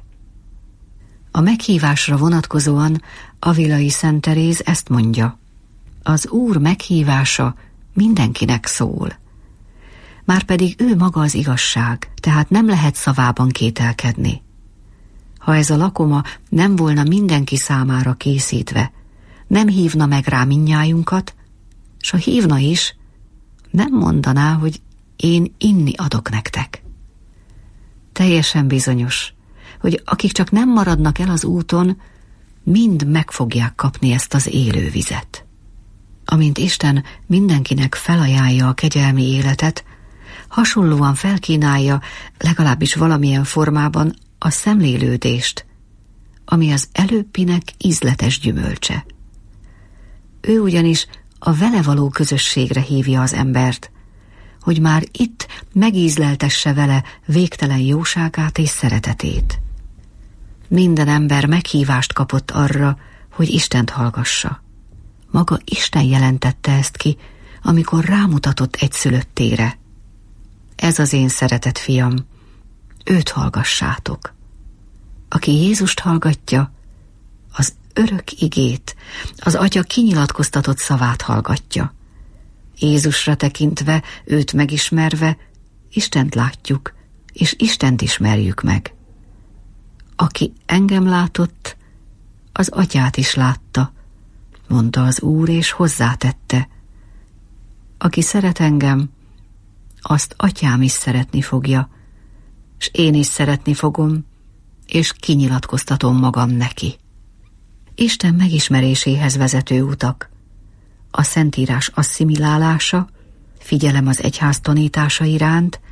A meghívásra vonatkozóan Avilai Szent Teréz ezt mondja: az Úr meghívása mindenkinek szól. Márpedig ő maga az igazság, tehát nem lehet szavában kételkedni. Ha ez a lakoma nem volna mindenki számára készítve, nem hívna meg rá mindnyájunkat, s ha hívna is, nem mondaná, hogy én inni adok nektek. Teljesen bizonyos, hogy akik csak nem maradnak el az úton, mind meg fogják kapni ezt az élő vizet. Amint Isten mindenkinek felajánlja a kegyelmi életet, hasonlóan felkínálja legalábbis valamilyen formában a szemlélődést, ami az előbbinek ízletes gyümölcse. Ő ugyanis a vele való közösségre hívja az embert, hogy már itt megízleltesse vele végtelen jóságát és szeretetét. Minden ember meghívást kapott arra, hogy Istent hallgassa. Maga Isten jelentette ezt ki, amikor rámutatott egyszülöttére. Ez az én szeretett fiam, őt hallgassátok. Aki Jézust hallgatja, az örök igét, az Atya kinyilatkoztatott szavát hallgatja. Jézusra tekintve, őt megismerve, Istent látjuk, és Istent ismerjük meg. Aki engem látott, az Atyát is látta, mondta az Úr, és hozzátette: aki szeret engem, azt Atyám is szeretni fogja, s én is szeretni fogom, és kinyilatkoztatom magam neki. Isten megismeréséhez vezető utak: a Szentírás asszimilálása, figyelem az egyház tanítása iránt,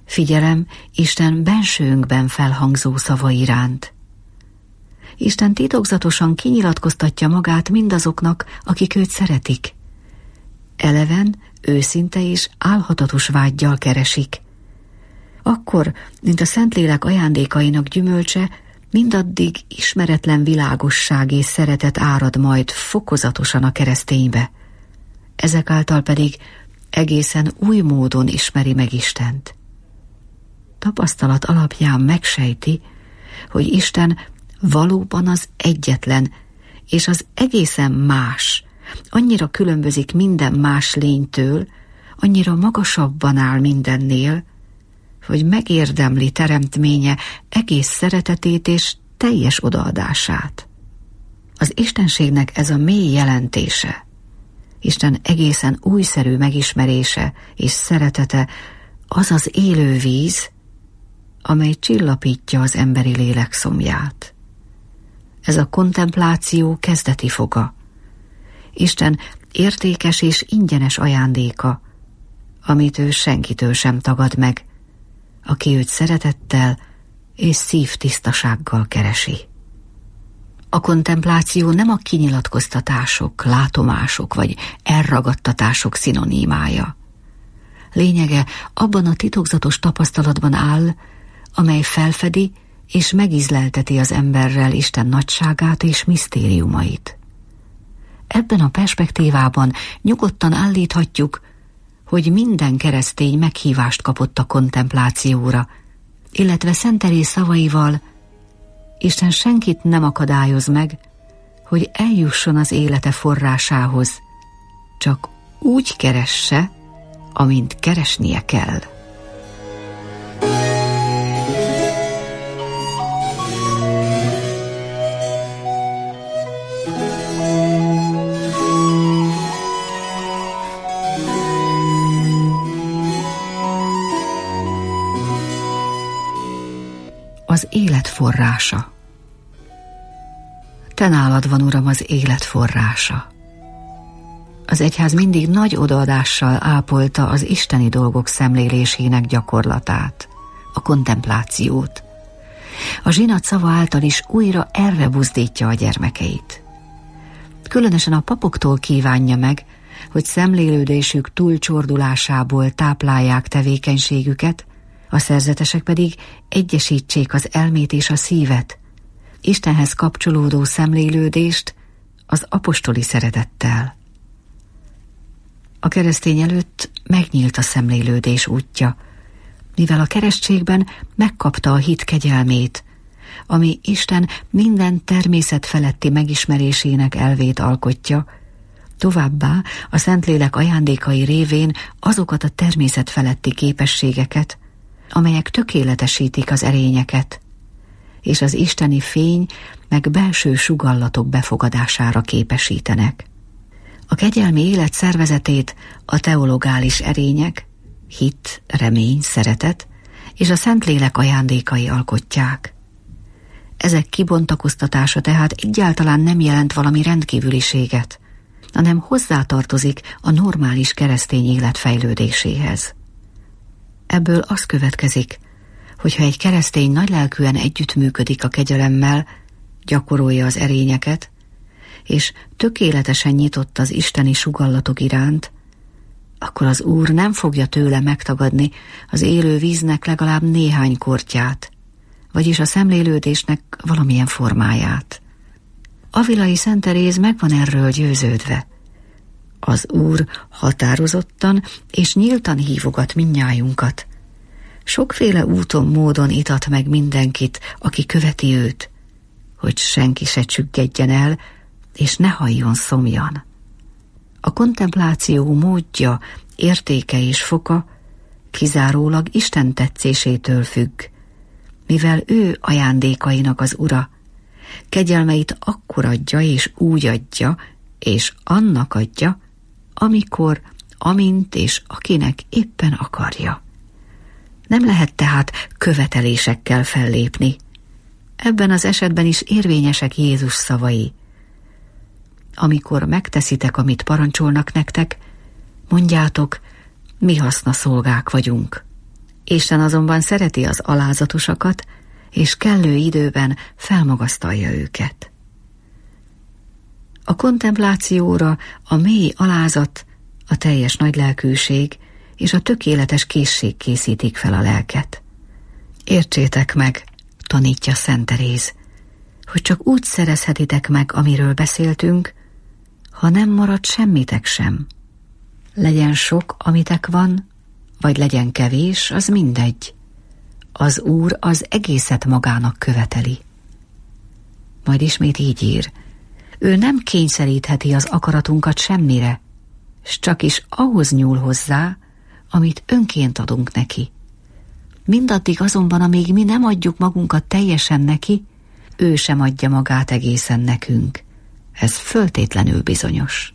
Figyelem Isten bensőnkben felhangzó szava iránt. Isten titokzatosan kinyilatkoztatja magát mindazoknak, akik őt szeretik. Eleven, őszinte és álhatatos vággyal keresik. Akkor, mint a Szentlélek ajándékainak gyümölcse, mindaddig ismeretlen világosság és szeretet árad majd fokozatosan a kereszténybe. Ezek által pedig egészen új módon ismeri meg Istent. Tapasztalat alapján megsejti, hogy Isten valóban az egyetlen, és az egészen más, annyira különbözik minden más lénytől, annyira magasabban áll mindennél, hogy megérdemli teremtménye egész szeretetét és teljes odaadását. Az istenségnek ez a mély jelentése, Isten egészen újszerű megismerése és szeretete az az élő víz, amely csillapítja az emberi lélek szomját. Ez a kontempláció kezdeti foga. Isten értékes és ingyenes ajándéka, amit ő senkitől sem tagad meg, aki őt szeretettel és szívtisztasággal keresi. A kontempláció nem a kinyilatkoztatások, látomások vagy elragadtatások szinonimája. Lényege abban a titokzatos tapasztalatban áll, amely felfedi és megízlelteti az emberrel Isten nagyságát és misztériumait. Ebben a perspektívában nyugodtan állíthatjuk, hogy minden keresztény meghívást kapott a kontemplációra, illetve Szent Teréz szavaival: Isten senkit nem akadályoz meg, hogy eljusson az élete forrásához, csak úgy keresse, amint keresnie kell. Az élet forrása. Te nálad van, Uram, az élet forrása. Az egyház mindig nagy odaadással ápolta az isteni dolgok szemlélésének gyakorlatát, a kontemplációt. A zsinat szava által is újra erre buzdítja a gyermekeit. Különösen a papoktól kívánja meg, hogy szemlélődésük túlcsordulásából táplálják tevékenységüket, a szerzetesek pedig egyesítsék az elmét és a szívet, Istenhez kapcsolódó szemlélődést az apostoli szeretettel. A keresztény előtt megnyílt a szemlélődés útja, mivel a keresztségben megkapta a hit kegyelmét, ami Isten minden természet feletti megismerésének elvét alkotja, továbbá a Szentlélek ajándékai révén azokat a természet feletti képességeket, amelyek tökéletesítik az erényeket, és az isteni fény meg belső sugallatok befogadására képesítenek. A kegyelmi élet szervezetét a teologális erények, hit, remény, szeretet és a Szentlélek ajándékai alkotják. Ezek kibontakoztatása tehát egyáltalán nem jelent valami rendkívüliséget, hanem hozzátartozik a normális keresztény élet fejlődéséhez. Ebből az következik, hogyha egy keresztény nagylelkűen együttműködik a kegyelemmel, gyakorolja az erényeket, és tökéletesen nyitott az isteni sugallatok iránt, akkor az Úr nem fogja tőle megtagadni az élő víznek legalább néhány kortyát, vagyis a szemlélődésnek valamilyen formáját. Avilai Szent Teréz meg van erről győződve. Az Úr határozottan és nyíltan hívogat mindnyájunkat. Sokféle úton, módon itat meg mindenkit, aki követi őt, hogy senki se csüggedjen el, és ne halljon szomjan. A kontempláció módja, értéke és foka kizárólag Isten tetszésétől függ, mivel ő ajándékainak az ura, kegyelmeit akkor adja és úgy adja, és annak adja, amikor, amint és akinek éppen akarja. Nem lehet tehát követelésekkel fellépni. Ebben az esetben is érvényesek Jézus szavai. Amikor megteszitek, amit parancsolnak nektek, mondjátok, mi haszna szolgák vagyunk. Isten azonban szereti az alázatosakat, és kellő időben felmagasztalja őket. A kontemplációra a mély alázat, a teljes nagylelkűség és a tökéletes készség készítik fel a lelket. Értsétek meg, tanítja Szent Teréz, hogy csak úgy szerezhetitek meg, amiről beszéltünk, ha nem marad semmitek sem. Legyen sok, amitek van, vagy legyen kevés, az mindegy. Az Úr az egészet magának követeli. Majd ismét így ír, ő nem kényszerítheti az akaratunkat semmire, s csak is ahhoz nyúl hozzá, amit önként adunk neki. Mindaddig azonban, amíg mi nem adjuk magunkat teljesen neki, ő sem adja magát egészen nekünk. Ez föltétlenül bizonyos.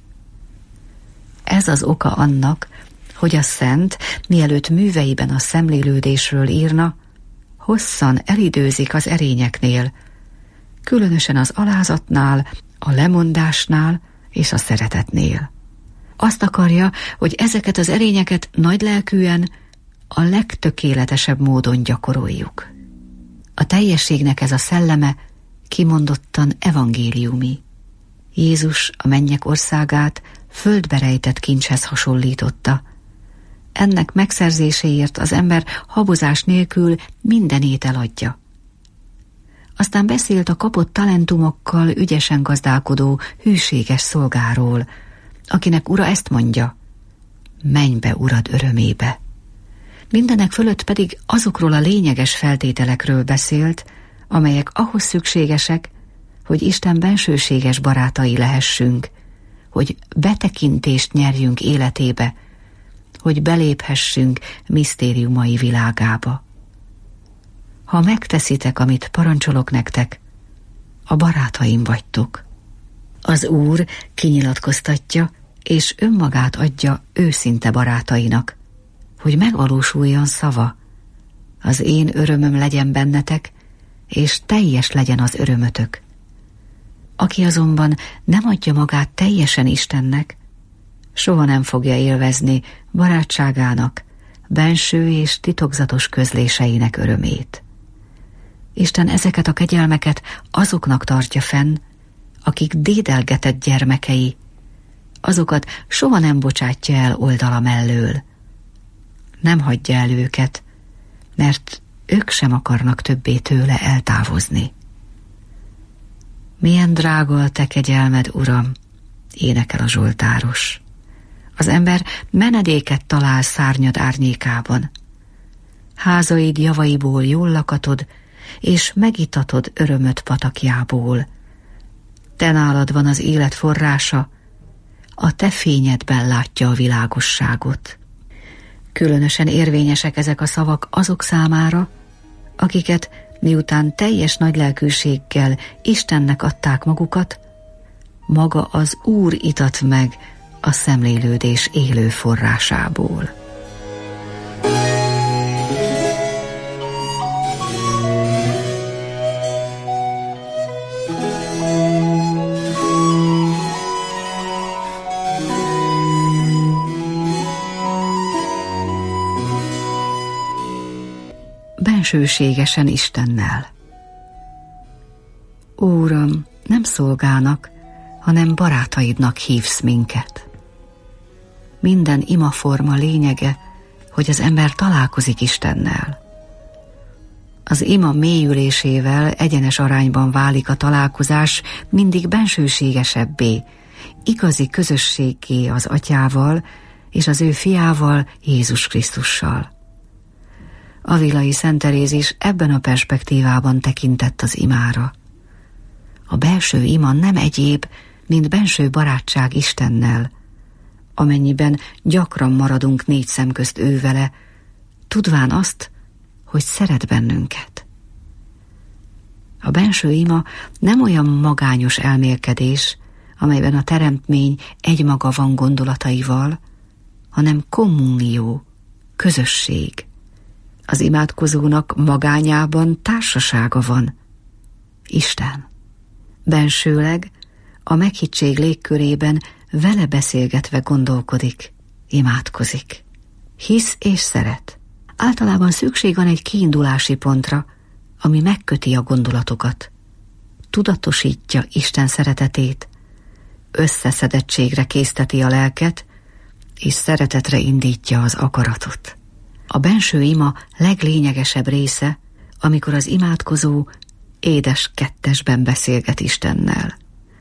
Ez az oka annak, hogy a szent, mielőtt műveiben a szemlélődésről írna, hosszan elidőzik az erényeknél, különösen az alázatnál, a lemondásnál és a szeretetnél. Azt akarja, hogy ezeket az erényeket nagylelkűen, a legtökéletesebb módon gyakoroljuk. A teljességnek ez a szelleme kimondottan evangéliumi. Jézus a mennyek országát földbe rejtett kincshez hasonlította. Ennek megszerzéséért az ember habozás nélkül mindenét eladja. Aztán beszélt a kapott talentumokkal ügyesen gazdálkodó, hűséges szolgáról, akinek ura ezt mondja: menj be urad örömébe. Mindenek fölött pedig azokról a lényeges feltételekről beszélt, amelyek ahhoz szükségesek, hogy Isten bensőséges barátai lehessünk, hogy betekintést nyerjünk életébe, hogy beléphessünk misztériumai világába. Ha megteszitek, amit parancsolok nektek, a barátaim vagytok. Az Úr kinyilatkoztatja, és önmagát adja őszinte barátainak, hogy megvalósuljon szava. Az én örömöm legyen bennetek, és teljes legyen az örömötök. Aki azonban nem adja magát teljesen Istennek, soha nem fogja élvezni barátságának, benső és titokzatos közléseinek örömét. Isten ezeket a kegyelmeket azoknak tartja fenn, akik dédelgetett gyermekei, azokat soha nem bocsátja el oldala mellől. Nem hagyja el őket, mert ők sem akarnak többé tőle eltávozni. Milyen drága a te kegyelmed, Uram, énekel a zsoltáros. Az ember menedéket talál szárnyad árnyékában. Házaid javaiból jól lakatod, és megitatod örömöt patakjából. Te nálad van az élet forrása, a te fényedben látja a világosságot. Különösen érvényesek ezek a szavak azok számára, akiket miután teljes nagylelkűséggel Istennek adták magukat, maga az Úr itat meg a szemlélődés élő forrásából. Bensőségesen Istennel. Úram, nem szolgának, hanem barátaidnak hívsz minket. Minden imaforma lényege, hogy az ember találkozik Istennel. Az ima mélyülésével egyenes arányban válik a találkozás mindig bensőségesebbé, igazi közösséggé az Atyával és az ő fiával, Jézus Krisztussal. Avilai Szent Teréz is ebben a perspektívában tekintett az imára. A belső ima nem egyéb, mint benső barátság Istennel, amennyiben gyakran maradunk négy szem közt ővele, tudván azt, hogy szeret bennünket. A benső ima nem olyan magányos elmélkedés, amelyben a teremtmény egymaga van gondolataival, hanem kommunió, közösség. Az imádkozónak magányában társasága van, Isten. Bensőleg a meghittség légkörében vele beszélgetve gondolkodik, imádkozik. Hisz és szeret, Általában szükség van egy kiindulási pontra, ami megköti a gondolatokat, tudatosítja Isten szeretetét, összeszedettségre készteti a lelket, és szeretetre indítja az akaratot. A benső ima leglényegesebb része, amikor az imádkozó édes kettesben beszélget Istennel.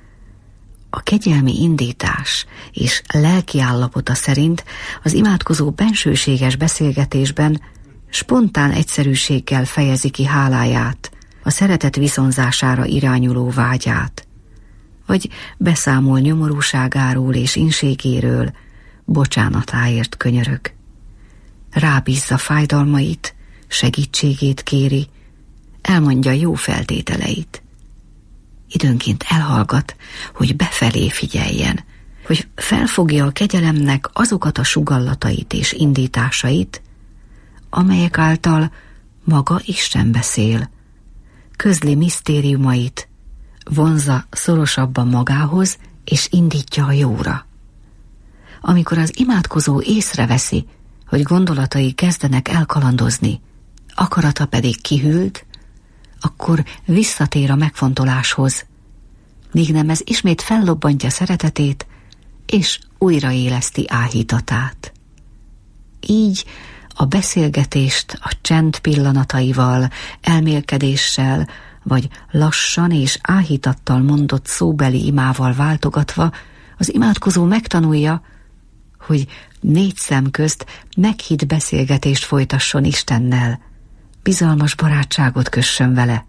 A kegyelmi indítás és lelkiállapota szerint az imádkozó bensőséges beszélgetésben spontán egyszerűséggel fejezi ki háláját, a szeretet viszonzására irányuló vágyát, vagy beszámol nyomorúságáról és inségéről, bocsánatáért könyörög. Rábízza fájdalmait, segítségét kéri, elmondja jó feltételeit. Időnként elhallgat, hogy befelé figyeljen, hogy felfogja a kegyelemnek azokat a sugallatait és indításait, amelyek által maga Isten beszél, közli misztériumait, vonzza szorosabban magához és indítja a jóra. Amikor az imádkozó észreveszi, hogy gondolatai kezdenek elkalandozni, akarata pedig kihűlt, akkor visszatér a megfontoláshoz, míg nem ez ismét fellobbantja szeretetét, és újraéleszti áhítatát. Így a beszélgetést a csend pillanataival, elmélkedéssel, vagy lassan és áhítattal mondott szóbeli imával váltogatva az imádkozó megtanulja, hogy négy szem közt meghitt beszélgetést folytasson Istennel, bizalmas barátságot kössön vele.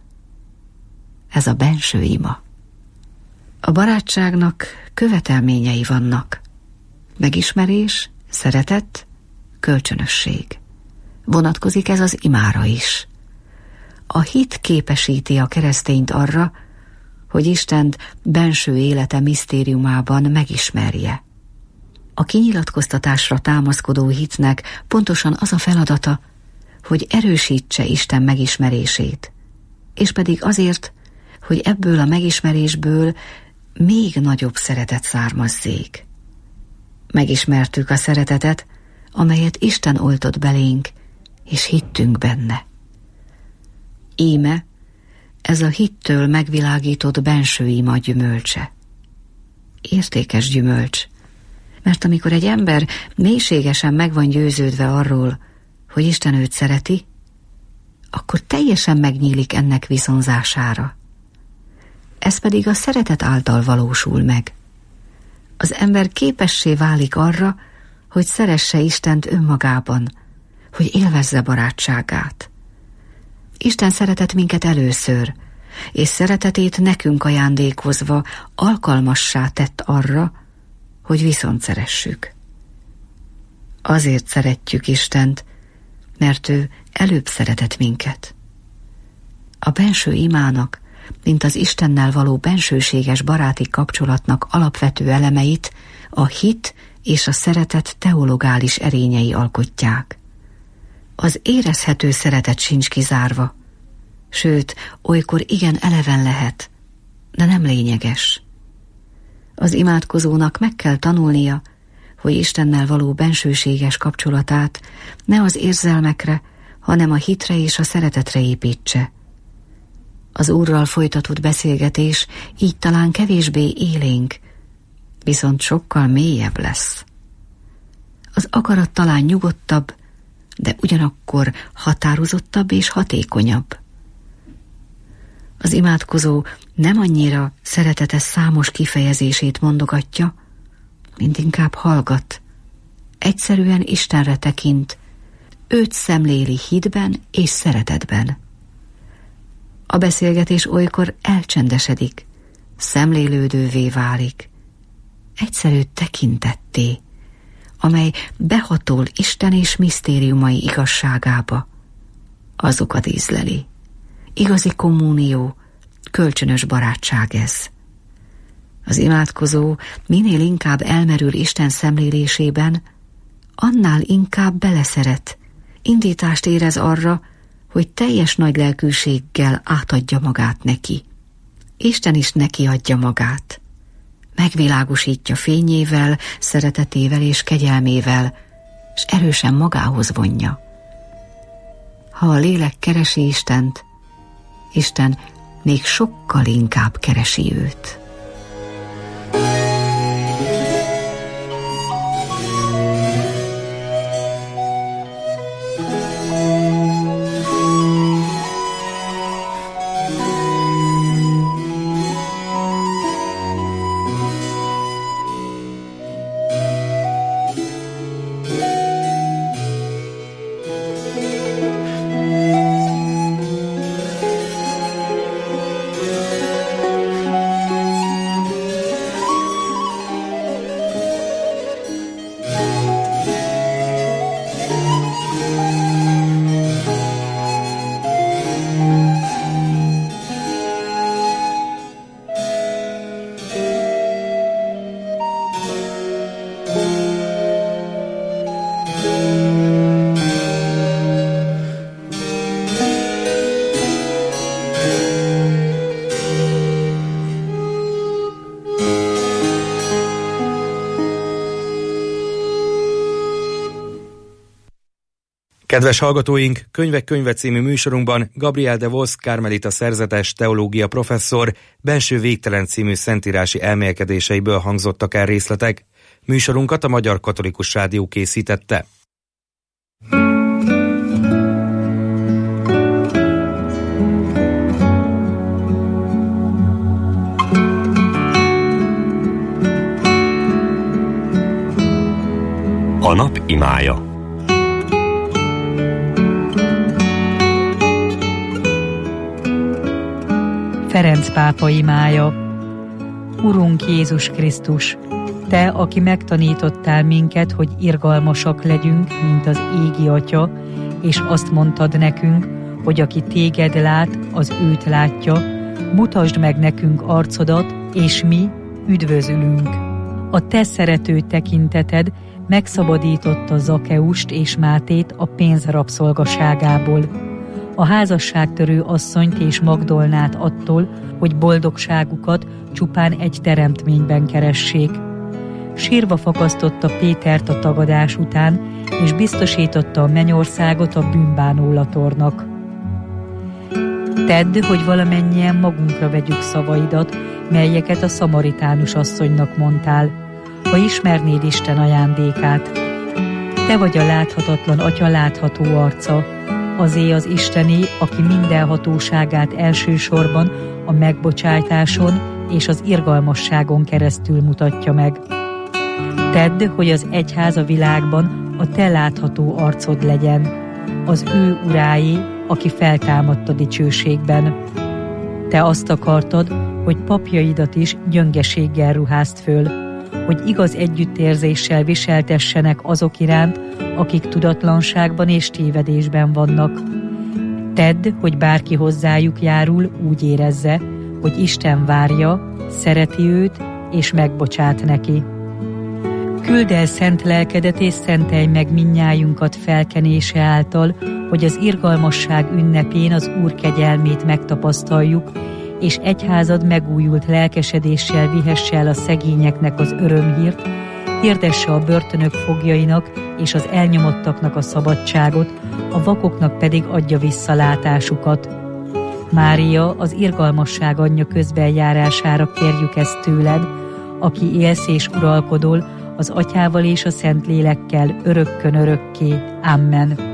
Ez a benső ima. A barátságnak követelményei vannak. Megismerés, szeretet, kölcsönösség. Vonatkozik ez az imára is. A hit képesíti a keresztényt arra, hogy Istent benső élete misztériumában megismerje. A kinyilatkoztatásra támaszkodó hitnek pontosan az a feladata, hogy erősítse Isten megismerését, és pedig azért, hogy ebből a megismerésből még nagyobb szeretet származzék. Megismertük a szeretetet, amelyet Isten oltott belénk, és hittünk benne. Íme, ez a hittől megvilágított benső ima gyümölcse. Értékes gyümölcs, mert amikor egy ember mélységesen meg van győződve arról, hogy Isten őt szereti, akkor teljesen megnyílik ennek viszonzására. Ez pedig a szeretet által valósul meg. Az ember képessé válik arra, hogy szeresse Istent önmagában, hogy élvezze barátságát. Isten szeretett minket először, és szeretetét nekünk ajándékozva alkalmassá tett arra, hogy viszont szeressük. Azért szeretjük Istent, mert ő előbb szeretett minket. A benső imának, mint az Istennel való bensőséges baráti kapcsolatnak alapvető elemeit a hit és a szeretet teologális erényei alkotják. Az érezhető szeretet sincs kizárva, sőt, olykor igen eleven lehet, de nem lényeges. Az imádkozónak meg kell tanulnia, hogy Istennel való bensőséges kapcsolatát ne az érzelmekre, hanem a hitre és a szeretetre építse. Az Úrral folytatott beszélgetés így talán kevésbé élénk, viszont sokkal mélyebb lesz. Az akarat talán nyugodtabb, de ugyanakkor határozottabb és hatékonyabb. Az imádkozó nem annyira szeretete számos kifejezését mondogatja, mint inkább hallgat. Egyszerűen Istenre tekint, őt szemléli hitben és szeretetben. A beszélgetés olykor elcsendesedik, szemlélődővé válik, egyszerű tekintetté, amely behatol Isten és misztériumai igazságába. Azokat ízleli. Igazi kommunió, kölcsönös barátság ez. Az imádkozó minél inkább elmerül Isten szemlélésében, annál inkább beleszeret, indítást érez arra, hogy teljes nagy lelkűséggel átadja magát neki. Isten is neki adja magát. Megvilágosítja fényével, szeretetével és kegyelmével, és erősen magához vonja. Ha a lélek keresi Istent, Isten még sokkal inkább keresi őt. Kedves hallgatóink, Könyvek könyve című műsorunkban Gabriel de Vos karmelita szerzetes teológia professzor Benső végtelen című szentírási elmélkedéseiből hangzottak el részletek. Műsorunkat a Magyar Katolikus Rádió készítette. A nap imája. Ferenc pápa imája. Urunk Jézus Krisztus, Te, aki megtanítottál minket, hogy irgalmasak legyünk, mint az égi Atya, és azt mondtad nekünk, hogy aki Téged lát, az őt látja, mutasd meg nekünk arcodat, és mi üdvözülünk. A Te szerető tekinteted megszabadította Zakeust és Mátét a pénz rabszolgaságából, a házasságtörő asszonyt és Magdolnát attól, hogy boldogságukat csupán egy teremtményben keressék. Sírva fakasztotta Pétert a tagadás után, és biztosította a mennyországot a bűnbánólatornak. Tedd, hogy valamennyien magunkra vegyük szavaidat, melyeket a szamaritánus asszonynak mondtál, ha ismernéd Isten ajándékát. Te vagy a láthatatlan Atya látható arca, azé az Istené, aki minden hatóságát elsősorban a megbocsájtáson és az irgalmasságon keresztül mutatja meg. Tedd, hogy az egyház a világban a te látható arcod legyen, az ő uráé, aki feltámadt a dicsőségben. Te azt akartad, hogy papjaidat is gyöngeséggel ruházd föl, hogy igaz együttérzéssel viseltessenek azok iránt, akik tudatlanságban és tévedésben vannak. Tedd, hogy bárki hozzájuk járul, úgy érezze, hogy Isten várja, szereti őt és megbocsát neki. Küld el szent lelkedet és szentelj meg mindnyájunkat felkenése által, hogy az irgalmasság ünnepén az Úr kegyelmét megtapasztaljuk, és egyházad megújult lelkesedéssel vihesse el a szegényeknek az örömhírt, hirdesse a börtönök foglyainak és az elnyomottaknak a szabadságot, a vakoknak pedig adja visszalátásukat. Mária, az irgalmasság anyja közbenjárására kérjük ezt tőled, aki élsz és uralkodol az Atyával és a Szentlélekkel örökkön örökké. Amen.